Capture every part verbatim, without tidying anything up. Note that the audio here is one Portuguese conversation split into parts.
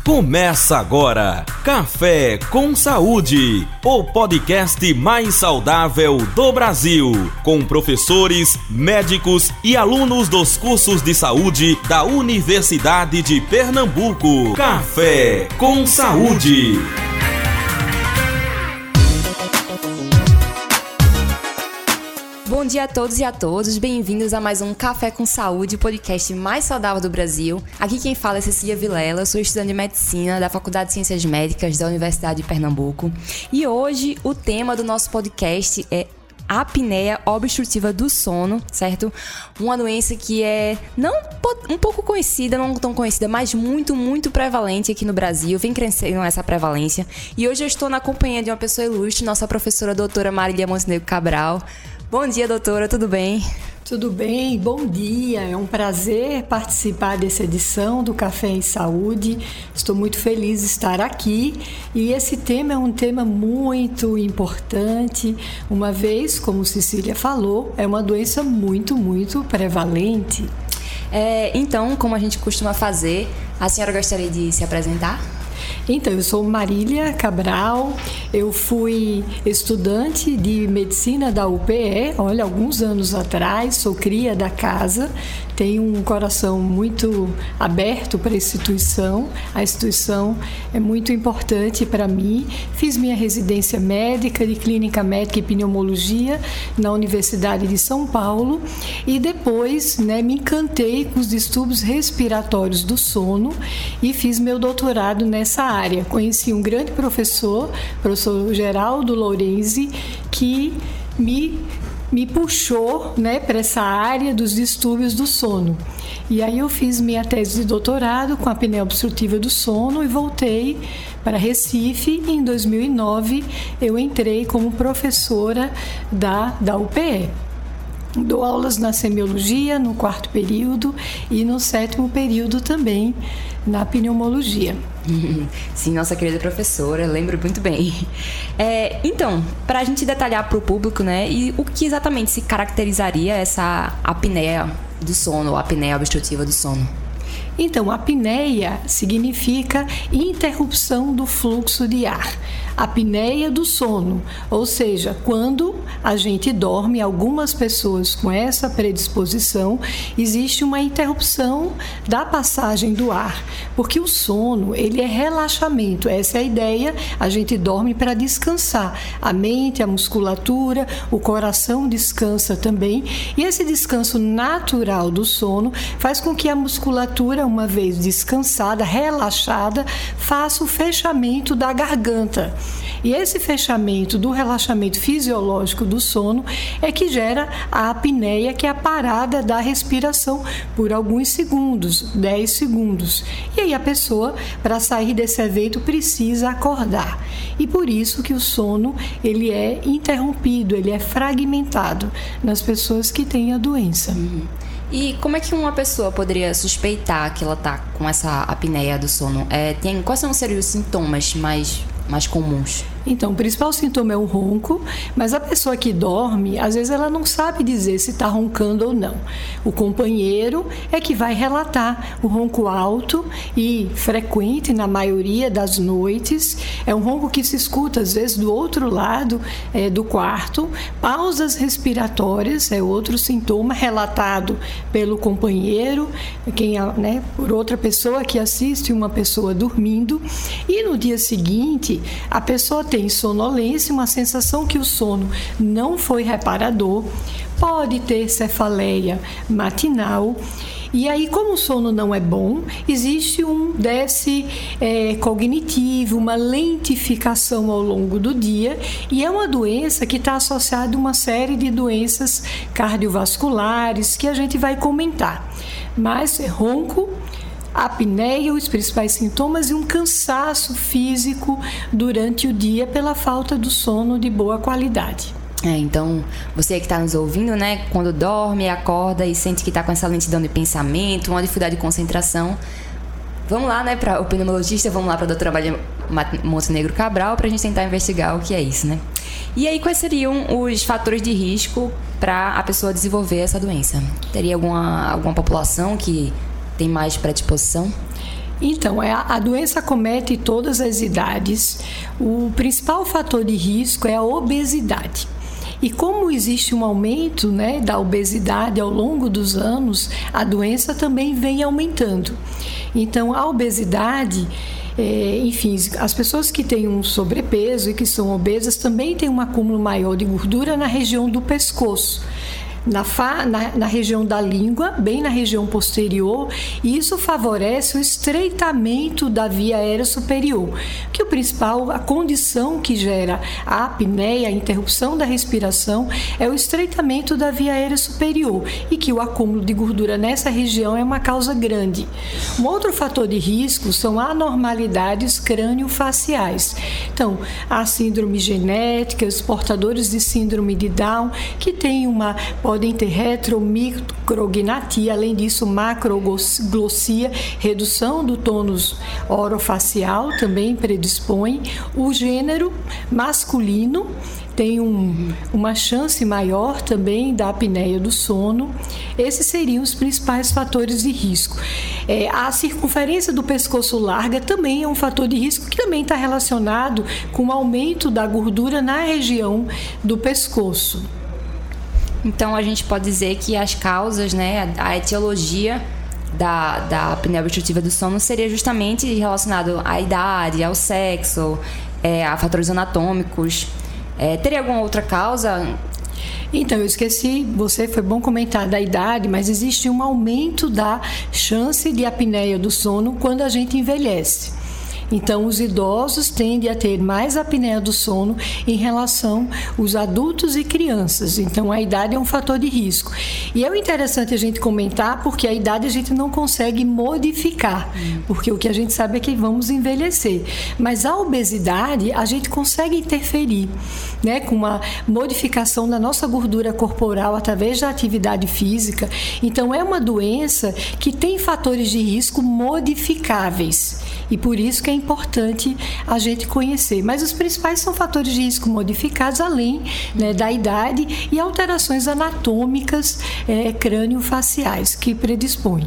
Começa agora, Café com Saúde, o podcast mais saudável do Brasil, com professores, médicos e alunos dos cursos de saúde da Universidade de Pernambuco. Café com Saúde. Bom dia a todos e a todas, bem-vindos a mais um Café com Saúde, o podcast mais saudável do Brasil. Aqui quem fala é Cecília Vilela, eu sou estudante de Medicina da Faculdade de Ciências Médicas da Universidade de Pernambuco. E hoje o tema do nosso podcast é a apneia obstrutiva do sono, certo? Uma doença que é não um pouco conhecida, não tão conhecida, mas muito, muito prevalente aqui no Brasil. Vem crescendo essa prevalência. E hoje eu estou na companhia de uma pessoa ilustre, nossa professora doutora Marília Montenegro Cabral. Bom dia, doutora, tudo bem? Tudo bem, bom dia. É um prazer participar dessa edição do Café em Saúde. Estou muito feliz de estar aqui e esse tema é um tema muito importante, uma vez, como Cecília falou, é uma doença muito, muito prevalente. É, então, como a gente costuma fazer, a senhora gostaria de se apresentar? Então, eu sou Marília Cabral, eu fui estudante de medicina da U P E, olha, alguns anos atrás, sou cria da casa, tenho um coração muito aberto para a instituição, a instituição é muito importante para mim. Fiz minha residência médica de clínica médica e pneumologia na Universidade de São Paulo e depois, né, me encantei com os distúrbios respiratórios do sono e fiz meu doutorado nessa área. Conheci um grande professor, professor Geraldo Lorenzi, que me me puxou, né, para essa área dos distúrbios do sono. E aí eu fiz minha tese de doutorado com a apneia obstrutiva do sono e voltei para Recife e em dois mil e nove eu entrei como professora da, da U P E. Dou aulas na semiologia, no quarto período e no sétimo período também na pneumologia. Sim, nossa querida professora, lembro muito bem. É, então, para a gente detalhar para o público, né, e o que exatamente se caracterizaria essa apneia do sono, ou apneia obstrutiva do sono? Então, apneia significa interrupção do fluxo de ar. Apneia do sono, ou seja, quando a gente dorme, algumas pessoas com essa predisposição, existe uma interrupção da passagem do ar, porque o sono, ele é relaxamento, essa é a ideia, a gente dorme para descansar, a mente, a musculatura, o coração descansa também, e esse descanso natural do sono faz com que a musculatura, uma vez descansada, relaxada, faça o fechamento da garganta. E esse fechamento do relaxamento fisiológico do sono é que gera a apneia, que é a parada da respiração por alguns segundos, dez segundos. E aí a pessoa, para sair desse evento, precisa acordar. E por isso que o sono, ele é interrompido, ele é fragmentado nas pessoas que têm a doença. Uhum. E como é que uma pessoa poderia suspeitar que ela está com essa apneia do sono? É, tem, quais são seriam os sintomas mais, mais comuns? Então, o principal sintoma é o ronco, mas a pessoa que dorme, às vezes ela não sabe dizer se está roncando ou não. O companheiro é que vai relatar o ronco alto e frequente na maioria das noites. É um ronco que se escuta, às vezes, do outro lado é, do quarto. Pausas respiratórias é outro sintoma relatado pelo companheiro, quem, né, por outra pessoa que assiste uma pessoa dormindo. E no dia seguinte, a pessoa tem sonolência, uma sensação que o sono não foi reparador, pode ter cefaleia matinal. E aí, como o sono não é bom, existe um déficit é, cognitivo, uma lentificação ao longo do dia, e é uma doença que está associada a uma série de doenças cardiovasculares que a gente vai comentar. Mas ronco, apneia, os principais sintomas, e um cansaço físico durante o dia pela falta do sono de boa qualidade. É, então, você que está nos ouvindo, né, quando dorme, acorda e sente que está com essa lentidão de pensamento, uma dificuldade de concentração, vamos lá, né, para o pneumologista, vamos lá para a doutora Marília Montenegro Cabral para a gente tentar investigar o que é isso, né? E aí, quais seriam os fatores de risco para a pessoa desenvolver essa doença? Teria alguma, alguma população que tem mais predisposição? Então, a doença acomete todas as idades. O principal fator de risco é a obesidade. E como existe um aumento, né, da obesidade ao longo dos anos, a doença também vem aumentando. Então, a obesidade, é, enfim, as pessoas que têm um sobrepeso e que são obesas também têm um acúmulo maior de gordura na região do pescoço. Na, fa, na, na região da língua, bem na região posterior, e isso favorece o estreitamento da via aérea superior, que o principal, a condição que gera a apneia, a interrupção da respiração, é o estreitamento da via aérea superior, e que o acúmulo de gordura nessa região é uma causa grande. Um outro fator de risco são anormalidades crânio-faciais. Então, há síndromes genéticas, portadores de síndrome de Down, que têm uma podem ter retromicrognatia, além disso macroglossia, redução do tônus orofacial também predispõe. O gênero masculino tem um, uma chance maior também da apneia do sono. Esses seriam os principais fatores de risco. É, a circunferência do pescoço larga também é um fator de risco que também está relacionado com o aumento da gordura na região do pescoço. Então, a gente pode dizer que as causas, né, a etiologia da, da apneia obstrutiva do sono seria justamente relacionado à idade, ao sexo, é, a fatores anatômicos. É, teria alguma outra causa? Então, eu esqueci, você foi bom comentar da idade, mas existe um aumento da chance de apneia do sono quando a gente envelhece. Então, os idosos tendem a ter mais apneia do sono em relação aos adultos e crianças. Então, a idade é um fator de risco. E é interessante a gente comentar porque a idade a gente não consegue modificar, porque o que a gente sabe é que vamos envelhecer. Mas a obesidade a gente consegue interferir, né, com uma modificação da nossa gordura corporal através da atividade física. Então, é uma doença que tem fatores de risco modificáveis. E por isso que é importante a gente conhecer. Mas os principais são fatores de risco modificados, além, né, da idade e alterações anatômicas é, crânio-faciais que predispõem.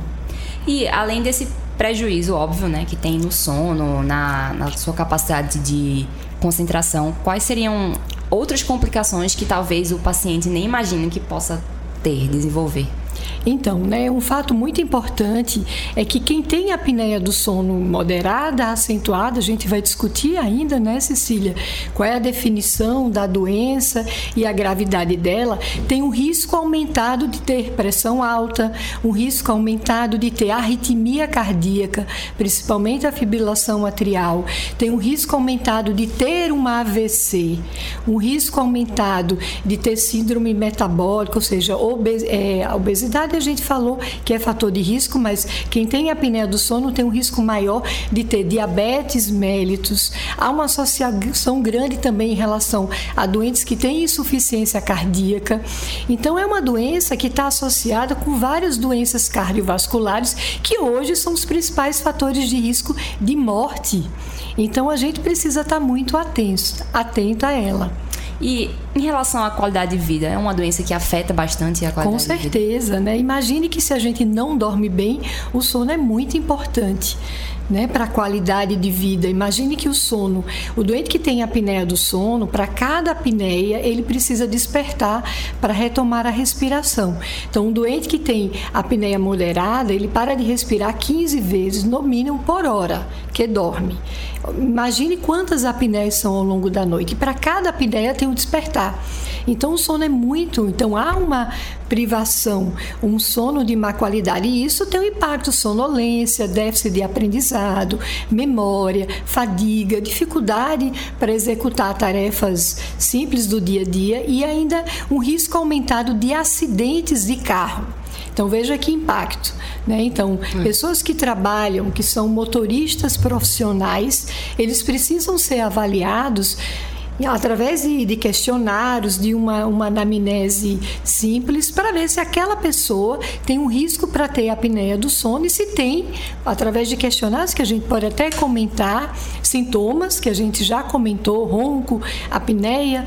E além desse prejuízo óbvio, né, que tem no sono, na, na sua capacidade de concentração, quais seriam outras complicações que talvez o paciente nem imagine que possa ter, desenvolver? Então, né, um fato muito importante é que quem tem apneia do sono moderada, acentuada, a gente vai discutir ainda, né, Cecília, qual é a definição da doença e a gravidade dela, tem um risco aumentado de ter pressão alta, um risco aumentado de ter arritmia cardíaca, principalmente a fibrilação atrial, tem um risco aumentado de ter uma A V C, um risco aumentado de ter síndrome metabólica, ou seja, obes- é, a obesidade a gente falou que é fator de risco, mas quem tem apneia do sono tem um risco maior de ter diabetes mellitus. Há uma associação grande também em relação a doentes que têm insuficiência cardíaca. Então, é uma doença que está associada com várias doenças cardiovasculares que hoje são os principais fatores de risco de morte. Então, a gente precisa estar muito atento, atento a ela. E em relação à qualidade de vida, é uma doença que afeta bastante a qualidade de vida? Com certeza, né? Imagine que se a gente não dorme bem, o sono é muito importante, né, para a qualidade de vida. Imagine que o sono, o doente que tem apneia do sono, para cada apneia, ele precisa despertar para retomar a respiração. Então, um doente que tem apneia moderada, ele para de respirar quinze vezes, no mínimo, por hora, que dorme. Imagine quantas apneias são ao longo da noite. E para cada apneia tem um despertar. Então, o sono é muito... Então, há uma privação, um sono de má qualidade. E isso tem um impacto: sonolência, déficit de aprendizado, memória, fadiga, dificuldade para executar tarefas simples do dia a dia e ainda um risco aumentado de acidentes de carro. Então, veja que impacto, né? Então, hum. pessoas que trabalham, que são motoristas profissionais, eles precisam ser avaliados através de, de questionários, de uma, uma anamnese simples, para ver se aquela pessoa tem um risco para ter apneia do sono e se tem, através de questionários que a gente pode até comentar, sintomas que a gente já comentou, ronco, apneia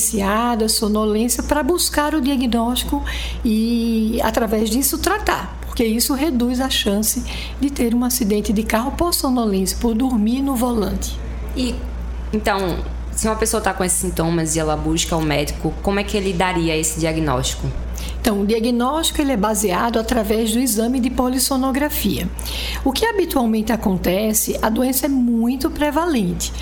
presenciada, sonolência, para buscar o diagnóstico e, através disso, tratar. Porque porque isso reduz a chance de ter um acidente de carro por sonolência, por dormir no volante. E, então, se uma pessoa está com esses sintomas e ela busca o médico, como é que ele daria esse diagnóstico? Então, o diagnóstico ele é baseado através do exame de polissonografia. O que habitualmente acontece, a doença é muito prevalente.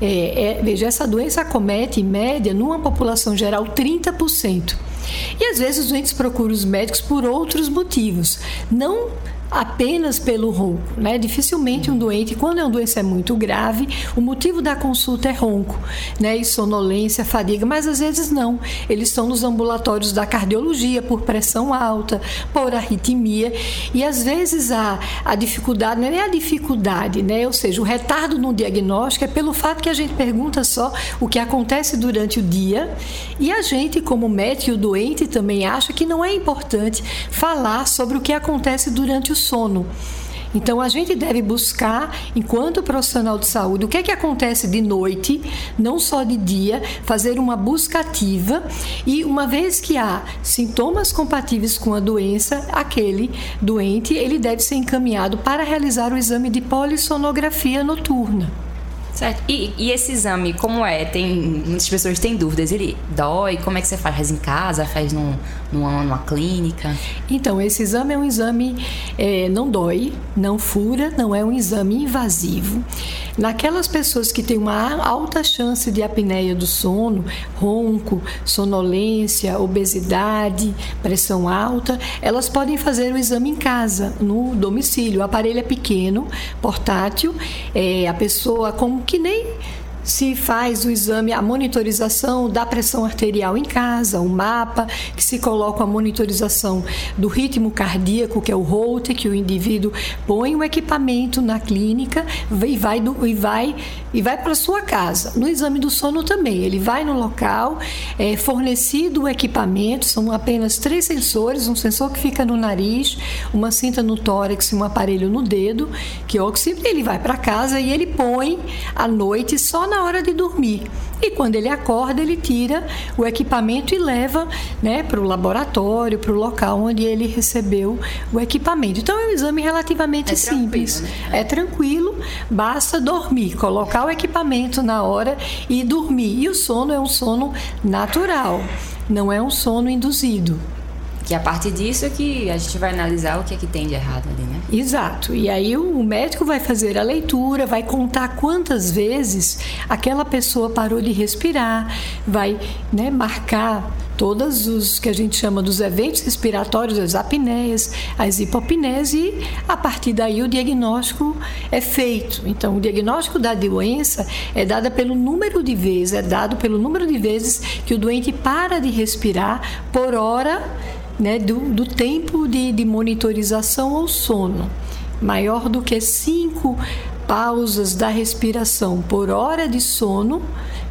É, é, veja, essa doença acomete, em média, numa população geral, trinta por cento. E, às vezes, os doentes procuram os médicos por outros motivos, não apenas pelo ronco, né? Dificilmente um doente, quando é uma doença muito grave, o motivo da consulta é ronco, né? E sonolência, fadiga, mas às vezes não. Eles estão nos ambulatórios da cardiologia por pressão alta, por arritmia, e às vezes a, a dificuldade, não é nem a dificuldade, né? Ou seja, o retardo no diagnóstico é pelo fato que a gente pergunta só o que acontece durante o dia, e a gente, como médico e o doente, também acha que não é importante falar sobre o que acontece durante o sono. Então, a gente deve buscar, enquanto profissional de saúde, o que é que acontece de noite, não só de dia, fazer uma busca ativa e, uma vez que há sintomas compatíveis com a doença, aquele doente, ele deve ser encaminhado para realizar o exame de polissonografia noturna. Certo. E, e esse exame, como é? Tem, muitas pessoas têm dúvidas. Ele dói? Como é que você faz? Faz em casa? Faz num, numa, numa clínica? Então, esse exame é um exame, é, não dói, não fura, não é um exame invasivo. Naquelas pessoas que têm uma alta chance de apneia do sono, ronco, sonolência, obesidade, pressão alta, elas podem fazer o exame em casa, no domicílio. O aparelho é pequeno, portátil, é, a pessoa como que nem se faz o exame, a monitorização da pressão arterial em casa, um mapa, que se coloca a monitorização do ritmo cardíaco, que é o Holter, que o indivíduo põe o equipamento na clínica e vai, do, e vai, e vai para a sua casa. No exame do sono também, ele vai no local, é fornecido o equipamento, são apenas três sensores, um sensor que fica no nariz, uma cinta no tórax e um aparelho no dedo, que oxímetro, ele vai para casa e ele põe à noite só na hora de dormir. E quando ele acorda, ele tira o equipamento e leva, né, para o laboratório, para o local onde ele recebeu o equipamento. Então, é um exame relativamente é simples. Né? É tranquilo, basta dormir, colocar o equipamento na hora e dormir. E o sono é um sono natural, não é um sono induzido. Que a partir disso é que a gente vai analisar o que é que tem de errado ali, né? Exato. E aí o médico vai fazer a leitura, vai contar quantas vezes aquela pessoa parou de respirar, vai, né, marcar todos os que a gente chama dos eventos respiratórios, as apneias, as hipopneias, e a partir daí o diagnóstico é feito. Então, o diagnóstico da doença é dado pelo número de vezes, é dado pelo número de vezes que o doente para de respirar por hora, né, do, do tempo de, de monitorização ou sono. Maior do que cinco pausas da respiração por hora de sono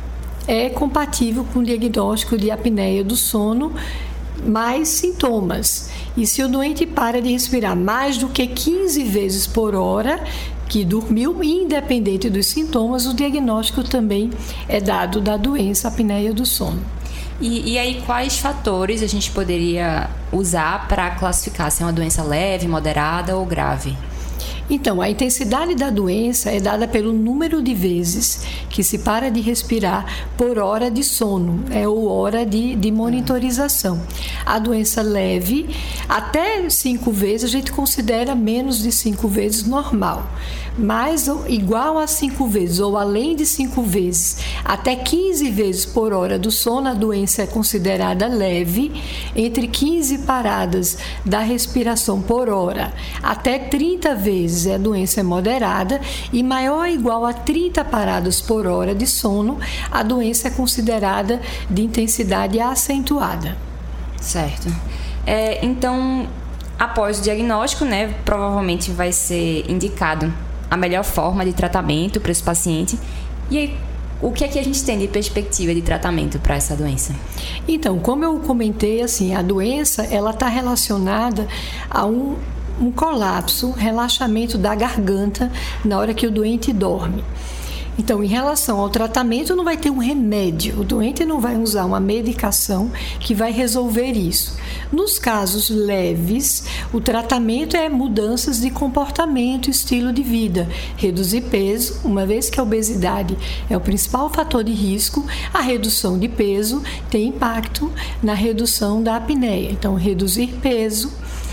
é compatível com o diagnóstico de apneia do sono, mais sintomas. E se o doente para de respirar mais do que quinze vezes por hora que dormiu, independente dos sintomas, o diagnóstico também é dado da doença apneia do sono. E, e aí, quais fatores a gente poderia usar para classificar se é uma doença leve, moderada ou grave? Então, a intensidade da doença é dada pelo número de vezes que se para de respirar por hora de sono, é ou hora de, de monitorização. A doença leve, até cinco vezes, a gente considera menos de cinco vezes normal. Mas igual a cinco vezes ou além de cinco vezes, até quinze vezes por hora do sono, a doença é considerada leve. Entre quinze paradas da respiração por hora até trinta vezes, a doença é moderada, e maior ou igual a trinta paradas por hora de sono, a doença é considerada de intensidade acentuada. Certo. É, então, após o diagnóstico, né, provavelmente vai ser indicado a melhor forma de tratamento para esse paciente. E aí, o que é que a gente tem de perspectiva de tratamento para essa doença? Então, como eu comentei, assim, a doença ela está relacionada a um um colapso, relaxamento da garganta na hora que o doente dorme. Então, em relação ao tratamento, não vai ter um remédio. O doente não vai usar uma medicação que vai resolver isso. Nos casos leves, o tratamento é mudanças de comportamento, estilo de vida, reduzir peso, uma vez que a obesidade é o principal fator de risco, a redução de peso tem impacto na redução da apneia. Então, reduzir peso,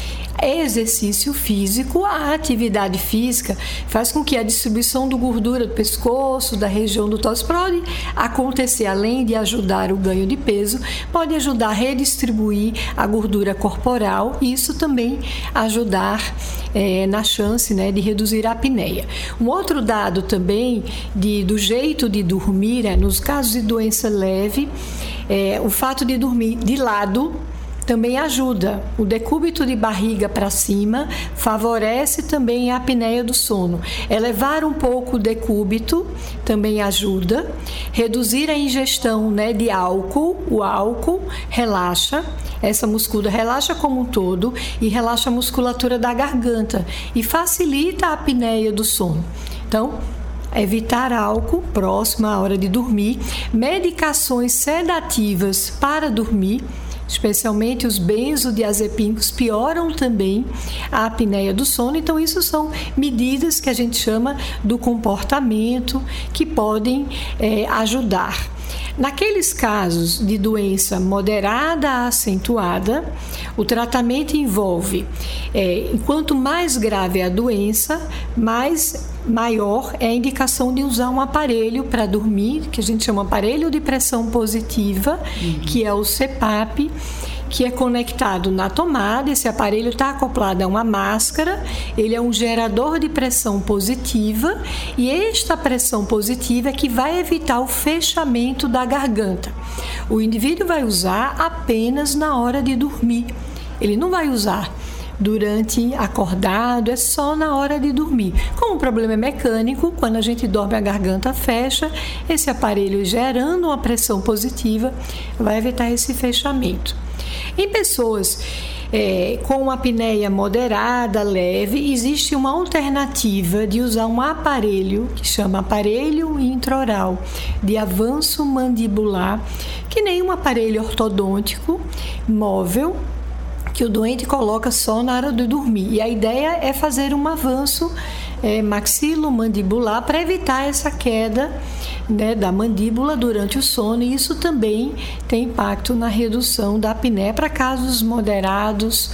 exercício físico, a atividade física faz com que a distribuição do gordura do pescoço, da região do tórax pode acontecer, além de ajudar o ganho de peso, pode ajudar a redistribuir a gordura corporal e isso também ajudar é, na chance, né, de reduzir a apneia. Um outro dado também de, do jeito de dormir, é, nos casos de doença leve, é, o fato de dormir de lado também ajuda. O decúbito de barriga para cima favorece também a apneia do sono. Elevar um pouco o decúbito também ajuda. Reduzir a ingestão, né, de álcool. O álcool relaxa, essa musculatura relaxa como um todo e relaxa a musculatura da garganta e facilita a apneia do sono. Então, evitar álcool próximo à hora de dormir. Medicações sedativas para dormir, especialmente os benzodiazepínicos, pioram também a apneia do sono. Então, isso são medidas que a gente chama do comportamento que podem é, ajudar. Naqueles casos de doença moderada a acentuada, o tratamento envolve, é, quanto mais grave é a doença, mais maior é a indicação de usar um aparelho para dormir, que a gente chama aparelho de pressão positiva, uhum. que é o C PAP, que é conectado na tomada. Esse aparelho está acoplado a uma máscara, ele é um gerador de pressão positiva e esta pressão positiva é que vai evitar o fechamento da garganta. O indivíduo vai usar apenas na hora de dormir, ele não vai usar durante acordado, é só na hora de dormir. Como o problema é mecânico, quando a gente dorme a garganta fecha, esse aparelho gerando uma pressão positiva vai evitar esse fechamento. Em pessoas é, com apneia moderada, leve, existe uma alternativa de usar um aparelho que chama aparelho intraoral de avanço mandibular, que nem um aparelho ortodôntico móvel, que o doente coloca só na hora de dormir. E a ideia é fazer um avanço é, maxilomandibular para evitar essa queda, né, da mandíbula durante o sono, e isso também tem impacto na redução da apneia para casos moderados,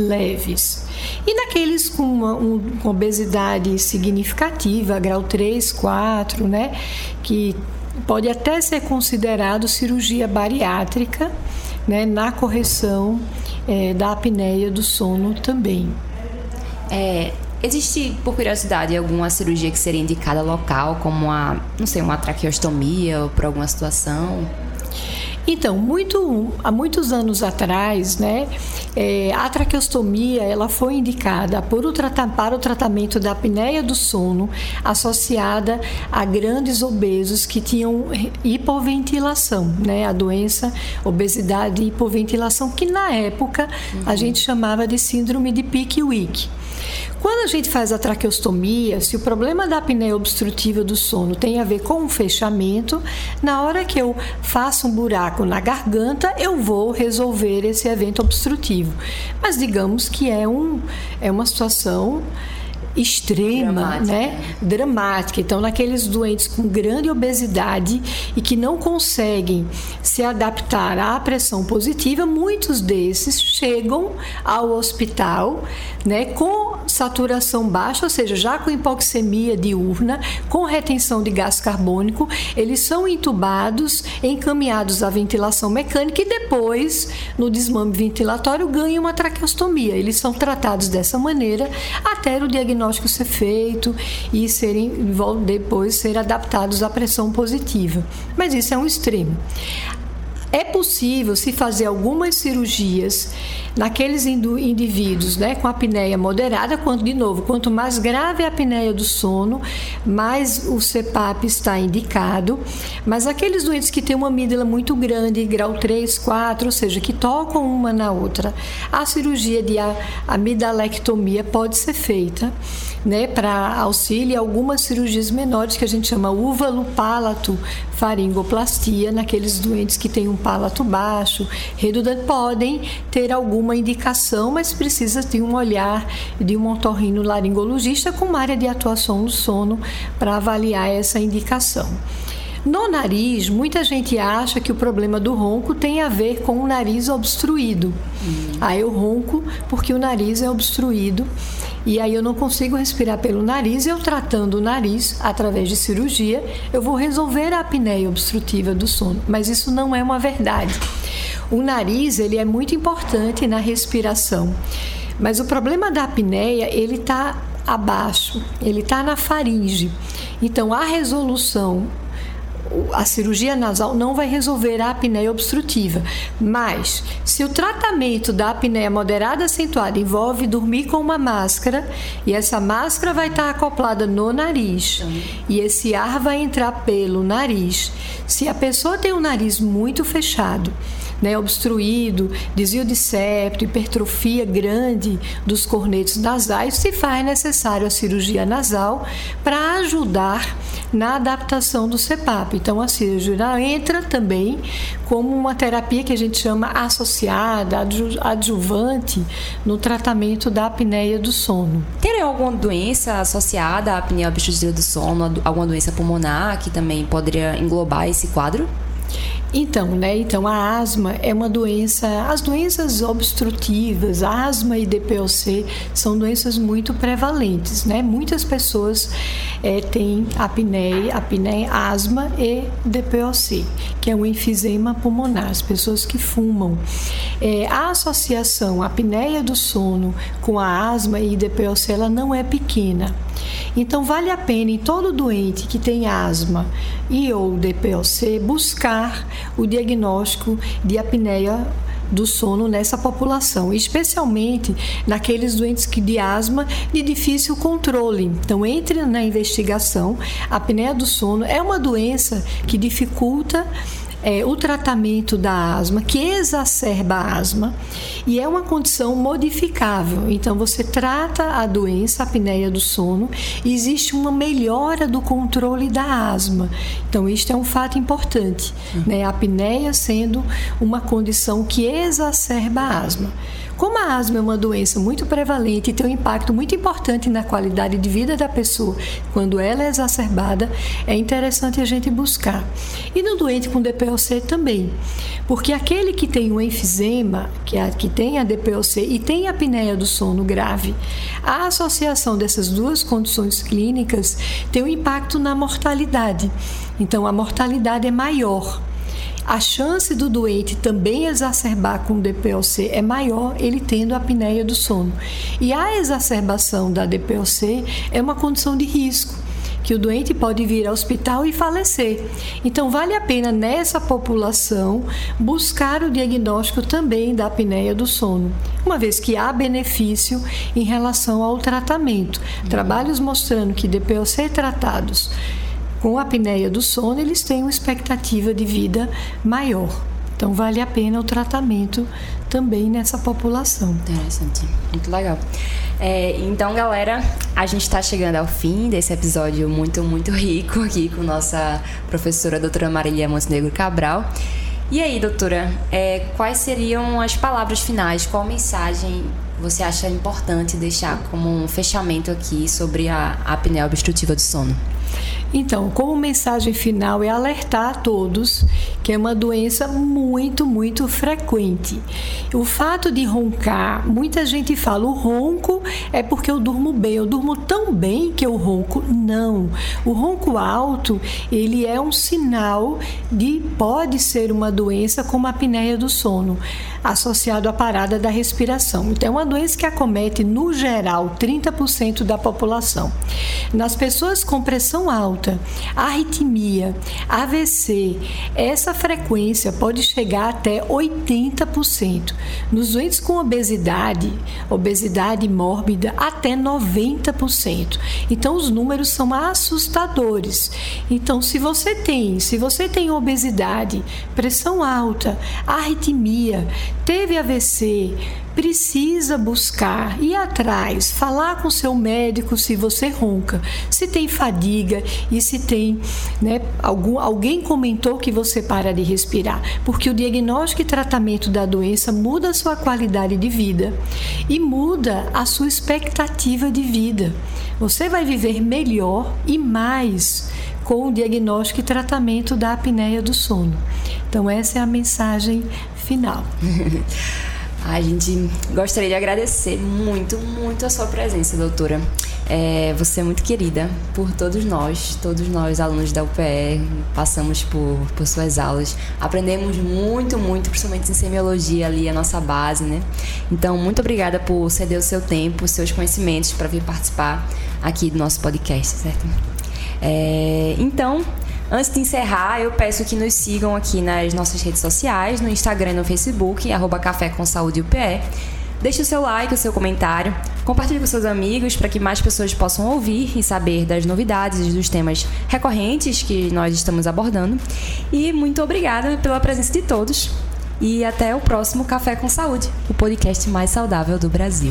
leves. E naqueles com uma, um, com obesidade significativa, grau três, quatro, né, que pode até ser considerado cirurgia bariátrica, né, na correção é, da apneia do sono também. É, existe, por curiosidade, alguma cirurgia que seria indicada local, como uma, não sei, uma traqueostomia ou por alguma situação? Então, muito, há muitos anos atrás, né, é, a traqueostomia ela foi indicada por o trata, para o tratamento da apneia do sono associada a grandes obesos que tinham hipoventilação, né, a doença obesidade e hipoventilação, que na época uhum. a gente chamava de síndrome de Pickwick. Quando a gente faz a traqueostomia, se o problema da apneia obstrutiva do sono tem a ver com um fechamento, na hora que eu faço um buraco na garganta, eu vou resolver esse evento obstrutivo. Mas digamos que é, um, é uma situação extrema, dramática. né? Dramática. Então, naqueles doentes com grande obesidade e que não conseguem se adaptar à pressão positiva, muitos desses chegam ao hospital, né, com saturação baixa, ou seja, já com hipoxemia diurna, com retenção de gás carbônico, eles são intubados, encaminhados à ventilação mecânica e depois, no desmame ventilatório, ganham uma traqueostomia. Eles são tratados dessa maneira até o diagnóstico ser feito e serem, depois ser adaptados à pressão positiva. Mas isso é um extremo. É possível se fazer algumas cirurgias naqueles indivíduos, né, com apneia moderada, quanto, de novo, quanto mais grave a apneia do sono, mais o C PAP está indicado, mas aqueles doentes que têm uma amígdala muito grande, grau três, quatro, ou seja, que tocam uma na outra, a cirurgia de amidalectomia pode ser feita, né, para auxílio algumas cirurgias menores que a gente chama uvalopalato faringoplastia, naqueles doentes que têm um um palato baixo, redundante, podem ter alguma indicação, mas precisa ter um olhar de um otorrinolaringologista com uma área de atuação do sono para avaliar essa indicação. No nariz, muita gente acha que o problema do ronco tem a ver com o nariz obstruído. Hum. Aí eu ronco porque o nariz é obstruído e aí eu não consigo respirar pelo nariz. Eu tratando o nariz através de cirurgia, eu vou resolver a apneia obstrutiva do sono. Mas isso não é uma verdade. O nariz, ele é muito importante na respiração. Mas o problema da apneia, ele está abaixo, ele está na faringe. Então, a resolução... A cirurgia nasal não vai resolver a apneia obstrutiva, mas se o tratamento da apneia moderada acentuada envolve dormir com uma máscara, e essa máscara vai estar acoplada no nariz, uhum. e esse ar vai entrar pelo nariz. Se a pessoa tem o nariz muito fechado, né, obstruído, desvio de septo, hipertrofia grande dos cornetos nasais, se faz necessário a cirurgia nasal para ajudar na adaptação do C PAP. Então, a cirurgia entra também como uma terapia que a gente chama associada, adju- adjuvante, no tratamento da apneia do sono. Tem alguma doença associada à apneia obstrutiva do sono, alguma doença pulmonar que também poderia englobar esse quadro? Então, né? Então, a asma é uma doença... As doenças obstrutivas, asma e D P O C, são doenças muito prevalentes, né? Muitas pessoas é, têm apneia, apneia, asma e D P O C, que é um enfisema pulmonar, as pessoas que fumam. É, a associação apneia do sono com a asma e D P O C, ela não é pequena. Então, vale a pena, em todo doente que tem asma e ou D P O C, buscar o diagnóstico de apneia do sono nessa população, especialmente naqueles doentes que de asma de difícil controle. Então, entre na investigação. A apneia do sono é uma doença que dificulta É, o tratamento da asma, que exacerba a asma, e é uma condição modificável. Então, você trata a doença, a apneia do sono, e existe uma melhora do controle da asma. Então, isto é um fato importante, uhum. né? A apneia sendo uma condição que exacerba a asma. Como a asma é uma doença muito prevalente e tem um impacto muito importante na qualidade de vida da pessoa, quando ela é exacerbada, é interessante a gente buscar. E no doente com D P O C também, porque aquele que tem um enfisema, que, é, que tem a D P O C e tem a apneia do sono grave, a associação dessas duas condições clínicas tem um impacto na mortalidade. Então, a mortalidade é maior. A chance do doente também exacerbar com D P O C é maior, ele tendo a apneia do sono. E a exacerbação da D P O C é uma condição de risco, que o doente pode vir ao hospital e falecer. Então, vale a pena, nessa população, buscar o diagnóstico também da apneia do sono, uma vez que há benefício em relação ao tratamento. Uhum. Trabalhos mostrando que D P O C tratados com a apneia do sono, eles têm uma expectativa de vida maior. Então, vale a pena o tratamento também nessa população. Interessante, muito legal. É, então, galera, a gente está chegando ao fim desse episódio muito, muito rico aqui com nossa professora, doutora Marília Montenegro Cabral. E aí, doutora, é, quais seriam as palavras finais? Qual mensagem você acha importante deixar como um fechamento aqui sobre a apneia obstrutiva do sono? Então, como mensagem final é alertar a todos que é uma doença muito, muito frequente. O fato de roncar, muita gente fala, o ronco é porque eu durmo bem, eu durmo tão bem que eu ronco. Não, o ronco alto, ele é um sinal de, pode ser uma doença como a apneia do sono, associado à parada da respiração. Então, é uma doença que acomete, no geral, trinta por cento da população. Nas pessoas com pressão alta, arritmia, A V C, essa frequência pode chegar até oitenta por cento. Nos doentes com obesidade, obesidade mórbida, até noventa por cento. Então, os números são assustadores. Então, se você tem, se você tem obesidade, pressão alta, arritmia, teve A V C, precisa buscar, ir atrás, falar com seu médico se você ronca, se tem fadiga e se tem, né, algum, alguém comentou que você para de respirar, porque o diagnóstico e tratamento da doença muda a sua qualidade de vida e muda a sua expectativa de vida. Você vai viver melhor e mais com o diagnóstico e tratamento da apneia do sono. Então, essa é a mensagem final. A gente gostaria de agradecer muito, muito a sua presença, doutora. É, você é muito querida por todos nós, todos nós alunos da U P E, passamos por, por suas aulas, aprendemos muito, muito, principalmente em semiologia ali, a nossa base, né? Então, muito obrigada por ceder o seu tempo, os seus conhecimentos para vir participar aqui do nosso podcast, certo? É, então, antes de encerrar, eu peço que nos sigam aqui nas nossas redes sociais, no Instagram e no Facebook, arroba Café com Saúde U P E. Deixe o seu like, o seu comentário, compartilhe com seus amigos para que mais pessoas possam ouvir e saber das novidades e dos temas recorrentes que nós estamos abordando. E muito obrigada pela presença de todos. E até o próximo Café com Saúde, o podcast mais saudável do Brasil.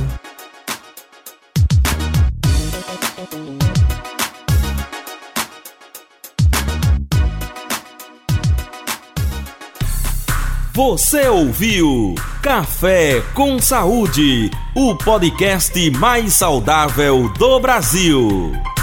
Você ouviu Café com Saúde, o podcast mais saudável do Brasil.